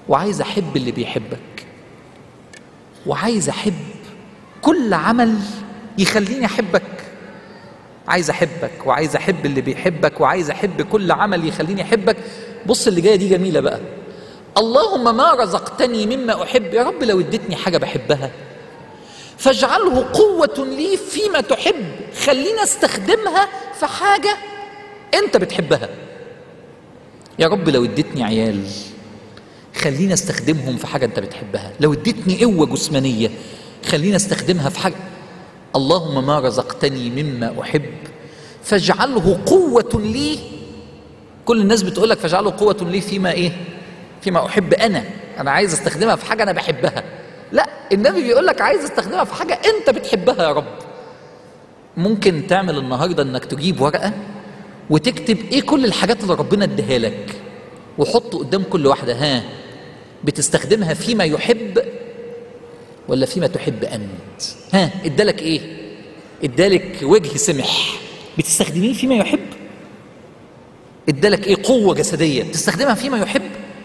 وعايز احب اللي بيحبك، وعايز احب كل عمل يخليني احبك. عايز احبك وعايز احب اللي بيحبك وعايز احب كل عمل يخليني احبك. بص اللي جايه دي جميله بقى. اللهم ما رزقتني مما احب، يا رب لو اديتني حاجه بحبها فاجعله قوه لي فيما تحب، خليني استخدمها في حاجه انت بتحبها. يا رب لو اديتني عيال خليني استخدمهم في حاجه انت بتحبها. لو اديتني قوه جسمانيه خليني استخدمها في حاجه. اللهم ما رزقتني مما احب فاجعله قوه لي. كل الناس بتقول لك فاجعله قوه لي فيما ايه؟ فيما احب. انا انا عايز استخدمها في حاجه انا بحبها. لا، النبي بيقول لك عايز استخدمها في حاجه انت بتحبها يا رب. ممكن تعمل النهارده انك تجيب ورقه وتكتب ايه كل الحاجات اللي ربنا اديها لك، وحط قدام كل واحده، ها بتستخدمها فيما يحب ولا فيما تحب انت؟ ها ادالك ايه؟ ادالك وجه سمح، بتستخدميه فيما يحب؟ ادالك ايه؟ قوه جسديه، بتستخدمها فيما يحب؟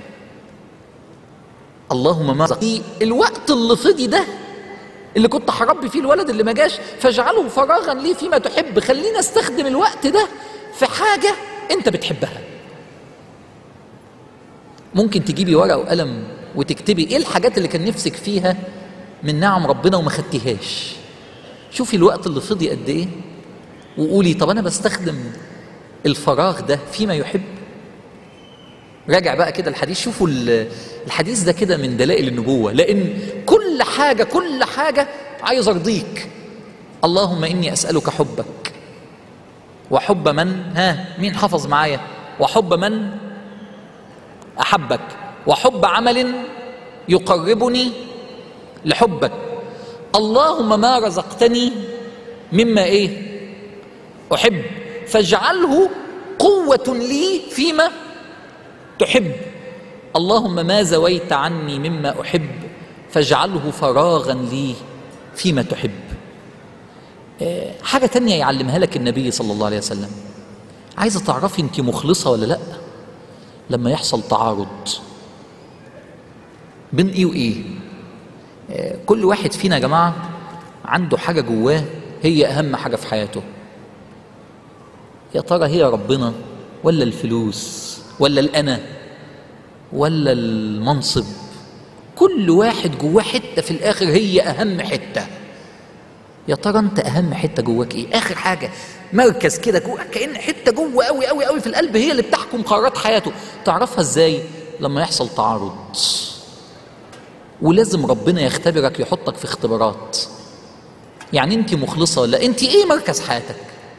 اللهم ما رزقني الوقت اللي فضي ده اللي كنت هربي فيه الولد اللي ما جاش فاجعله فراغا لي فيما تحب، خليني استخدم الوقت ده في حاجه انت بتحبها. ممكن تجيبي ورقه وقلم وتكتبي ايه الحاجات اللي كان نفسك فيها من نعم ربنا وما خدتيهاش. شوفي الوقت اللي فضي قد ايه وقولي طب انا بستخدم الفراغ ده فيما يحب. راجع بقى كده الحديث، شوفوا الحديث ده كده من دلائل النبوة، لأن كل حاجة كل حاجة عايز أرضيك. اللهم إني أسألك حبك وحب من، ها مين حفظ معايا؟ وحب من أحبك وحب عمل يقربني لحبك. اللهم ما رزقتني مما إيه أحب فاجعله قوة لي فيما تحب. اللهم ما زويت عني مما أحب فاجعله فراغا لي فيما تحب. أه حاجة تانية يعلمها لك النبي صلى الله عليه وسلم. عايزة تعرفي انت مخلصة ولا لا لما يحصل تعارض بين ايه وايه. أه كل واحد فينا يا جماعة عنده حاجة جواه هي أهم حاجة في حياته. يا ترى هي ربنا ولا الفلوس ولا الأنا ولا المنصب؟ كل واحد جواه حتة في الآخر هي أهم حتة. يا ترى أنت أهم حتة جواك إيه؟ آخر حاجة مركز كده جوه، كأن حتة جوه قوي قوي قوي في القلب هي اللي بتحكم قرارات حياته. تعرفها إزاي؟ لما يحصل تعارض. ولازم ربنا يختبرك، يحطك في اختبارات. يعني أنت مخلصة ولا أنت إيه مركز حياتك؟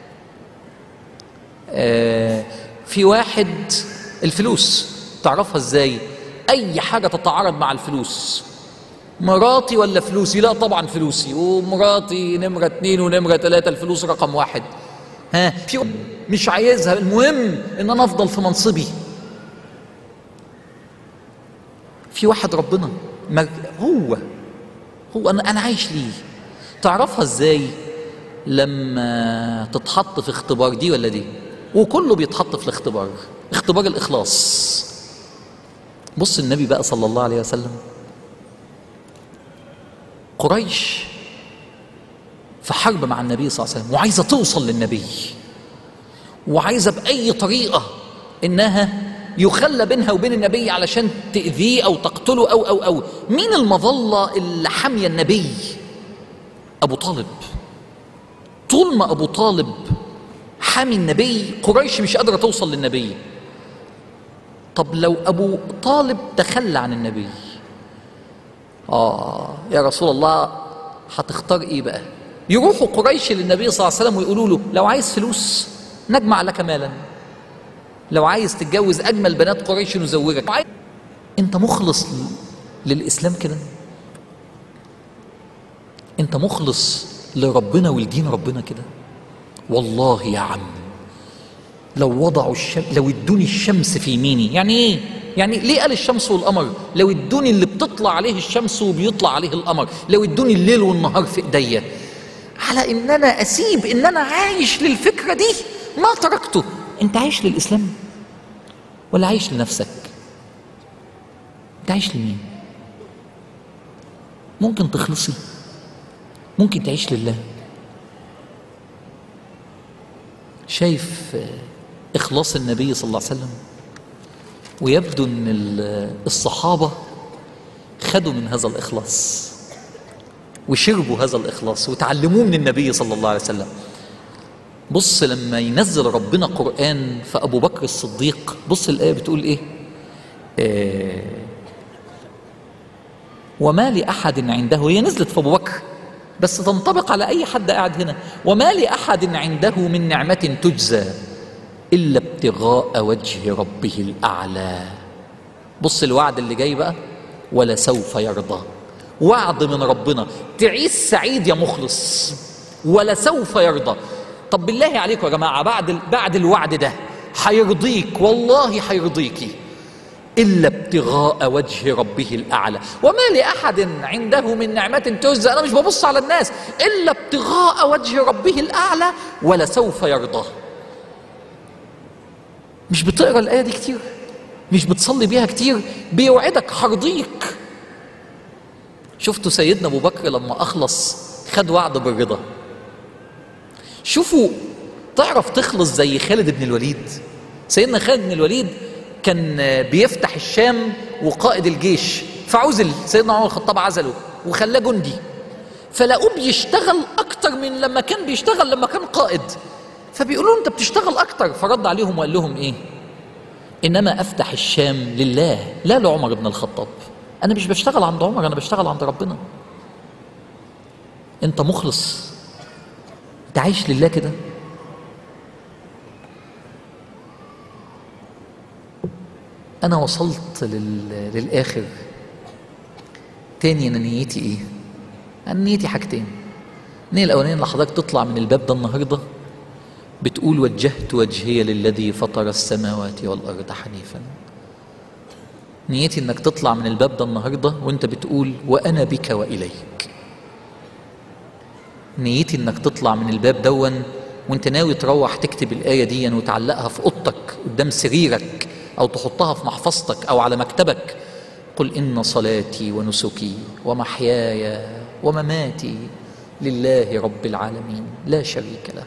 آه في واحد الفلوس، تعرفها ازاي؟ اي حاجه تتعارض مع الفلوس. مراتي ولا فلوسي؟ لا طبعا فلوسي، ومراتي نمره اتنين ونمره تلاته، الفلوس رقم واحد. ها في مش عايزها، المهم ان انا افضل في منصبي. في واحد ربنا هو هو انا انا عايش ليه. تعرفها ازاي؟ لما تتحط في اختبار دي ولا دي، وكله بيتحط في الاختبار، اختبار الإخلاص. بص النبي بقى صلى الله عليه وسلم، قريش في حرب مع النبي صلى الله عليه وسلم وعايزة توصل للنبي، وعايزة بأي طريقة إنها يخلى بينها وبين النبي علشان تأذيه أو تقتله أو أو أو مين المظلة اللي حامية النبي؟ أبو طالب. طول ما أبو طالب حامي النبي قريش مش قادرة توصل للنبي. طب لو أبو طالب تخلى عن النبي، آه يا رسول الله هتختار إيه بقى؟ يروحوا قريش للنبي صلى الله عليه وسلم ويقولوا له لو عايز فلوس نجمع لك مالا، لو عايز تتجوز أجمل بنات قريش نزوجك. أنت مخلص للإسلام كده؟ أنت مخلص لربنا ولدين ربنا كده؟ والله يا عم لو وضعوا الشمس، لو ادوني الشمس في يميني. يعني ايه؟ يعني ليه قال الشمس والقمر؟ لو ادوني اللي بتطلع عليه الشمس وبيطلع عليه القمر، لو ادوني الليل والنهار في ايديا على ان انا اسيب ان انا عايش للفكره دي ما تركته. انت عايش للاسلام ولا عايش لنفسك؟ تعيش لمين؟ ممكن تخلصي، ممكن تعيش لله. شايف إخلاص النبي صلى الله عليه وسلم؟ ويبدو أن الصحابة خدوا من هذا الإخلاص وشربوا هذا الإخلاص وتعلموه من النبي صلى الله عليه وسلم. بص لما ينزل ربنا قرآن فأبو بكر الصديق، بص الآية بتقول إيه؟ آه وما لأحد عنده، هي نزلت في أبو بكر بس تنطبق على أي حد قاعد هنا. وما لأحد عنده من نعمة تجزى إلا ابتغاء وجه ربه الأعلى. بص الوعد اللي جاي بقى، ولسوف يرضى. وعد من ربنا تعيش سعيد يا مخلص، ولسوف يرضى. طب بالله عليكم يا جماعة، بعد بعد الوعد ده هيرضيك، والله هيرضيكي، إلا ابتغاء وجه ربه الأعلى. وما لأحد عنده من نعمة تجزى، أنا مش ببص على الناس، إلا ابتغاء وجه ربه الأعلى ولسوف يرضى. مش بتقرأ الآية دي كتير؟ مش بتصلي بيها كتير؟ بيوعدك هرضيك. شفتوا سيدنا أبو بكر لما أخلص خد وعد بالرضا. شوفوا، تعرف تخلص زي خالد بن الوليد. سيدنا خالد بن الوليد كان بيفتح الشام وقائد الجيش، فعزل سيدنا عمر الخطاب، عزله وخلاه جندي، فلقوه بيشتغل أكتر من لما كان بيشتغل لما كان قائد. فبيقولوا أنت بتشتغل أكتر، فرد عليهم وقال لهم إيه؟ إنما أفتح الشام لله لا لعمر بن الخطاب. أنا مش بشتغل عند عمر، أنا بشتغل عند ربنا. أنت مخلص، أنت عايش لله كده. أنا وصلت لل... للآخر. تاني أنا نيتي إيه؟ أنا نيتي حاجتين. النية الأولانية اللي حضرتك تطلع من الباب ده النهاردة بتقول وجهت وجهي للذي فطر السماوات والأرض حنيفا. نيتي إنك تطلع من الباب ده النهاردة وأنت بتقول وأنا بك وإليك. نيتي إنك تطلع من الباب دون وأنت ناوي تروح تكتب الآية دي وتعلقها في أوضتك قدام سريرك، أو تحطها في محفظتك أو على مكتبك. قل إن صلاتي ونسكي ومحياي ومماتي لله رب العالمين لا شريك له.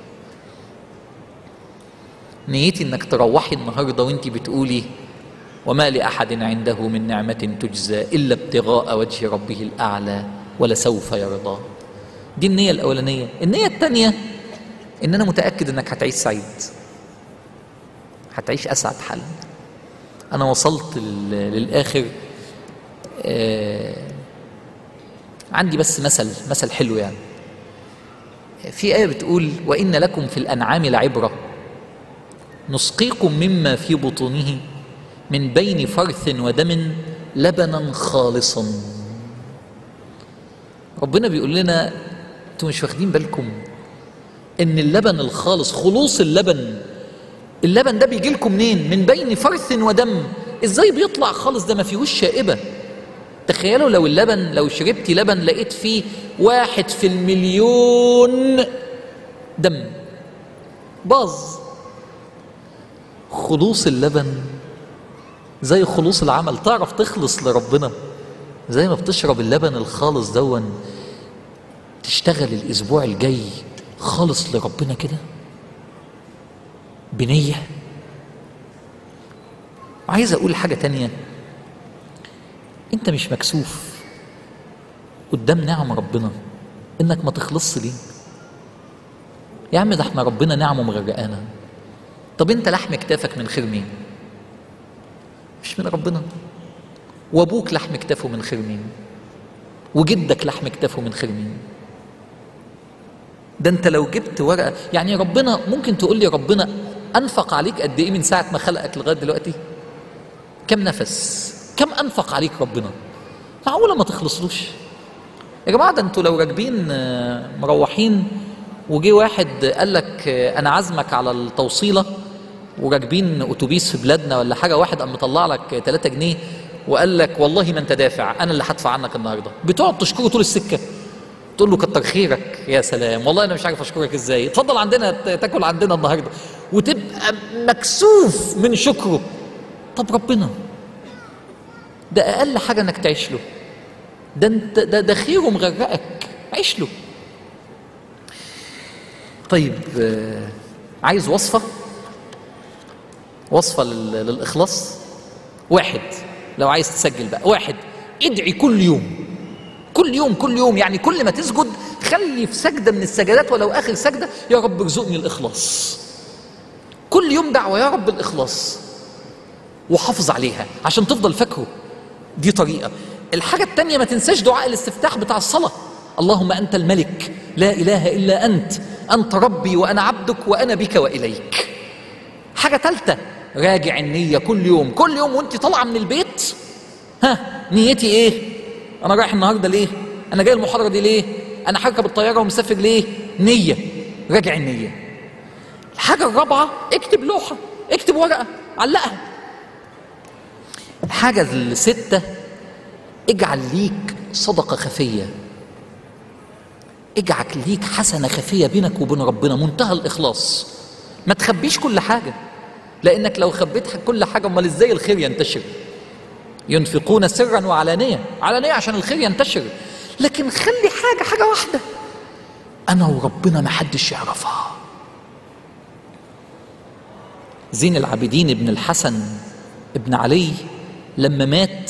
نيتي إنك تروحي النهاردة وانت بتقولي وما لأحد عنده من نعمة تجزى إلا ابتغاء وجه ربه الأعلى ولسوف يرضى. دي النية الأولانية. النية الثانية إن أنا متأكد إنك هتعيش سعيد، هتعيش أسعد حال. أنا وصلت للآخر. آه عندي بس مثل مثل حلو يعني. في آية بتقول وإن لكم في الأنعام لعبرة نسقيكم مما في بطونه من بين فرث ودم لبنا خالصا. ربنا بيقول لنا انتوا مش واخدين بالكم ان اللبن الخالص، خلوص اللبن، اللبن ده بيجي لكم منين؟ من بين فرث ودم. ازاي بيطلع خالص؟ ده ما فيهوش شائبة. تخيلوا لو اللبن، لو شربتي لبن لقيت فيه واحد في المليون دم، باظ. خلوص اللبن زي خلوص العمل. تعرف تخلص لربنا زي ما بتشرب اللبن الخالص دون، تشتغل الاسبوع الجاي خالص لربنا كده بنية. عايز اقول حاجة تانية، انت مش مكسوف قدام نعم ربنا انك ما تخلصش ليه؟ يا عم ده احنا ربنا نعمه مغرقانا. طب انت لحم كتافك من خير مين؟ مش من ربنا. وابوك لحم كتافه من خير مين؟ وجدك لحم كتافه من خير مين؟ ده انت لو جبت ورقة، يعني ربنا ممكن تقول لي ربنا انفق عليك قد ايه من ساعة ما خلقك لغاية دلوقتي؟ كم نفس؟ كم انفق عليك ربنا؟ معقولة ما تخلصلوش؟ يا جماعة ده انتوا لو راكبين مروحين وجي واحد قال لك انا عازمك على التوصيلة، وراكبين اتوبيس في بلادنا ولا حاجة، واحد قام مطلع لك ثلاثة جنيه وقال لك والله ما انت دافع، انا اللي هدفع عنك النهارده، بتقعد تشكره طول السكة، تقول له كتر خيرك، يا سلام والله انا مش عارف اشكرك ازاي، اتفضل عندنا تاكل عندنا النهارده، وتبقى مكسوف من شكره. طب ربنا ده اقل حاجه انك تعيش له، ده انت ده, ده خيره مغرقك، عيش له. طيب عايز وصفه وصفه للاخلاص. واحد، لو عايز تسجل بقى، واحد ادعي كل يوم كل يوم كل يوم، يعني كل ما تسجد خلي في سجده من السجدات ولو اخر سجده يا رب ارزقني الاخلاص. كل يوم دعوه يا رب الاخلاص، وحافظ عليها عشان تفضل فاكره. دي طريقه. الحاجه الثانيه، ما تنساش دعاء الاستفتاح بتاع الصلاه، اللهم انت الملك لا اله الا انت، انت ربي وانا عبدك وانا بك واليك. حاجه ثالثه، راجع النيه كل يوم كل يوم وانت طالعه من البيت. ها نيتي ايه؟ انا رايح النهارده ليه؟ انا جاي المحاضره دي ليه؟ انا هركب الطياره ومسافر ليه؟ نيه. راجع النيه. الحاجه الرابعه، اكتب لوحه، اكتب ورقه، علقها. الحاجه السته، اجعل ليك صدقه خفيه، اجعل ليك حسنه خفيه بينك وبين ربنا، منتهى الاخلاص. ما تخبيش كل حاجه، لانك لو خبيت كل حاجه امال ازاي الخير ينتشر؟ ينفقون سرا وعلانيه، علانيه عشان الخير ينتشر، لكن خلي حاجه حاجه واحده انا وربنا ما حدش يعرفها. زين العابدين ابن الحسن ابن علي لما مات،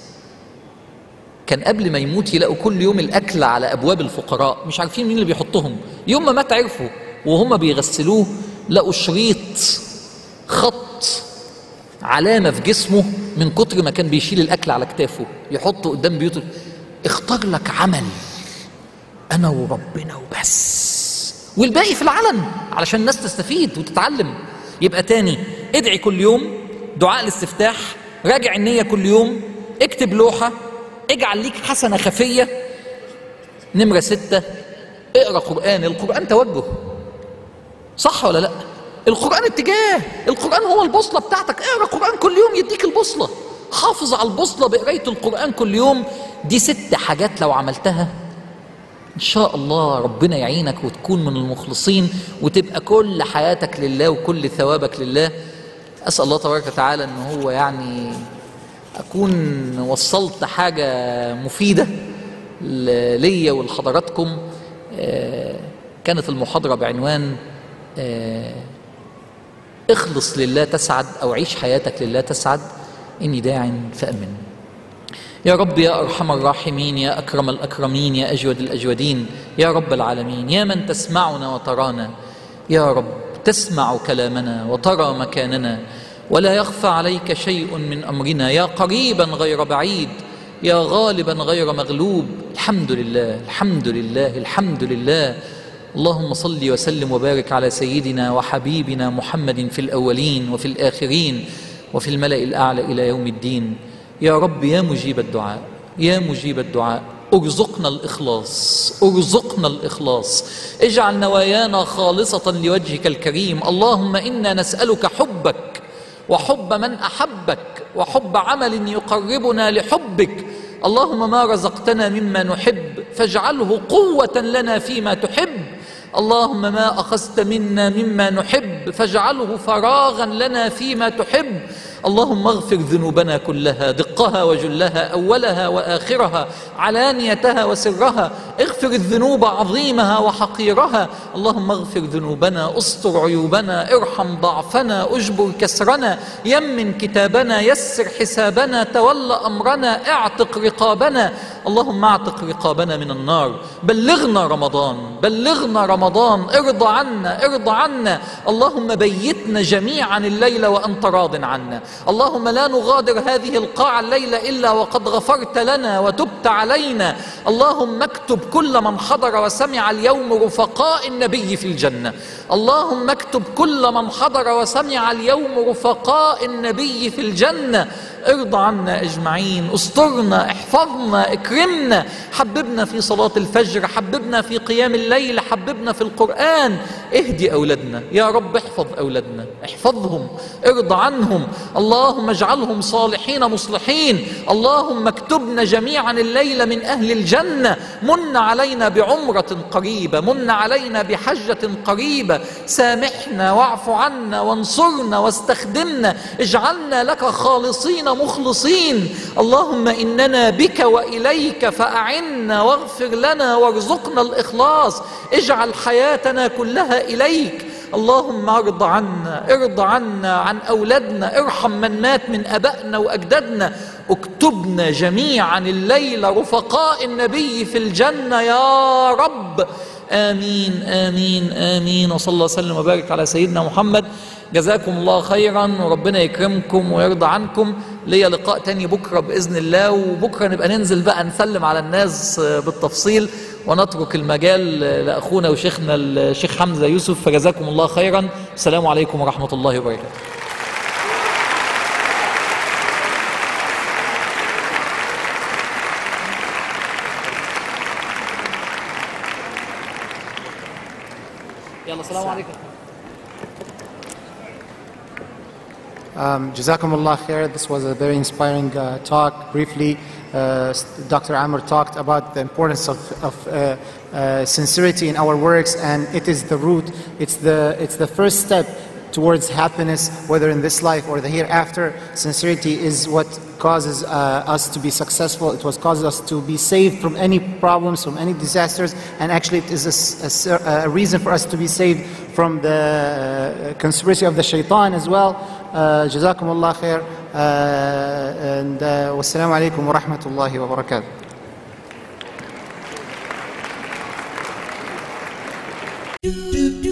كان قبل ما يموت يلاقوا كل يوم الاكل على ابواب الفقراء، مش عارفين مين اللي بيحطهم. يوم ما مات عرفوا، وهم بيغسلوه لقوا شريط خط علامه في جسمه من كتر ما كان بيشيل الاكل على كتافه يحطه قدام بيوته. اختار لك عمل انا وربنا وبس، والباقي في العلن علشان الناس تستفيد وتتعلم. يبقى تاني، ادعي كل يوم، دعاء الاستفتاح، راجع النية كل يوم، اكتب لوحة، اجعل ليك حسنة خفية. نمرة ستة، اقرأ قرآن. القرآن توجه، صح ولا لا؟ القرآن اتجاه، القرآن هو البوصلة بتاعتك. اقرأ قرآن كل يوم يديك البوصلة، حافظ على البوصلة بقراية القرآن كل يوم. دي ست حاجات لو عملتها إن شاء الله ربنا يعينك وتكون من المخلصين، وتبقى كل حياتك لله وكل ثوابك لله. أسأل الله تبارك وتعالى أن هو يعني أكون وصلت حاجة مفيدة ليا ولحضراتكم. كانت المحاضرة بعنوان اخلص لله تسعد، أو عيش حياتك لله تسعد. إني داع فأمن. يا رب يا أرحم الراحمين، يا أكرم الأكرمين، يا أجود الأجودين، يا رب العالمين، يا من تسمعنا وترانا، يا رب تسمع كلامنا وترى مكاننا ولا يخفى عليك شيء من أمرنا، يا قريبا غير بعيد، يا غالبا غير مغلوب. الحمد لله الحمد لله الحمد لله. اللهم صل وسلم وبارك على سيدنا وحبيبنا محمد في الأولين وفي الآخرين وفي الملأ الأعلى إلى يوم الدين. يا رب يا مجيب الدعاء، يا مجيب الدعاء، ارزقنا الإخلاص، ارزقنا الإخلاص، اجعل نوايانا خالصة لوجهك الكريم. اللهم إنا نسألك حبك وحب من أحبك وحب عمل يقربنا لحبك. اللهم ما رزقتنا مما نحب فاجعله قوة لنا فيما تحب. اللهم ما أخذت منا مما نحب فاجعله فراغا لنا فيما تحب. اللهم اغفر ذنوبنا كلها، دقها وجلها، أولها وآخرها، علانيتها وسرها. اغفر الذنوب عظيمها وحقيرها. اللهم اغفر ذنوبنا، استر عيوبنا، ارحم ضعفنا، اجبر كسرنا، يمن كتابنا، يسر حسابنا، تول أمرنا، اعتق رقابنا. اللهم اعتق رقابنا من النار. بلغنا رمضان، بلغنا رمضان، ارضى عنا، ارضى عنا. اللهم بيتنا جميعا الليلة وأنت راض عنا. اللهم لا نغادر هذه القاعة الليلة إلا وقد غفرت لنا وتبت علينا. اللهم اكتب كل من حضر وسمع اليوم رفقاء النبي في الجنة. اللهم اكتب كل من حضر وسمع اليوم رفقاء النبي في الجنة. ارضى عنا اجمعين، استرنا، احفظنا، اكرمنا، حببنا في صلاة الفجر، حببنا في قيام الليل، حببنا في القرآن. اهدي أولادنا يا رب، احفظ أولادنا، احفظهم، ارضى عنهم، اللهم اجعلهم صالحين مصلحين، اللهم اكتبنا جميعا الليلة من أهل الجنة. من علينا بعمرة قريبة، من علينا بحجة قريبة، سامحنا واعف عنا وانصرنا واستخدمنا، اجعلنا لك خالصين مخلصين. اللهم إننا بك وإليك فأعنا واغفر لنا وارزقنا الإخلاص، اجعل حياتنا كلها إليك. اللهم ارض عنا، ارض عنا عن أولادنا، ارحم من مات من أبائنا وأجدادنا، اكتبنا جميعا الليلة رفقاء النبي في الجنة يا رب. آمين آمين آمين. وصلى الله وسلم وبارك على سيدنا محمد. جزاكم الله خيرا وربنا يكرمكم ويرضى عنكم. ليا لقاء تاني بكرة بإذن الله، وبكرة نبقى ننزل بقى نسلم على الناس بالتفصيل، ونترك المجال لأخونا وشيخنا الشيخ حمزة يوسف. فجزاكم الله خيرا، السلام عليكم ورحمة الله وبركاته. يلا السلام عليكم. Um, Jazakumullah khair. This was a very inspiring uh, talk. Briefly, uh, Doctor Amr talked about the importance of, of uh, uh, sincerity in our works, and it is the root. It's the it's the first step towards happiness, whether in this life or the hereafter. Sincerity is what causes uh, us to be successful. It was causes us to be saved from any problems, from any disasters, and actually it is a, a, a reason for us to be saved from the uh, conspiracy of the shaitan as well. Uh, Jazakumullah khair, uh, and uh, wassalamu alaikum wa rahmatullahi wa barakatuh.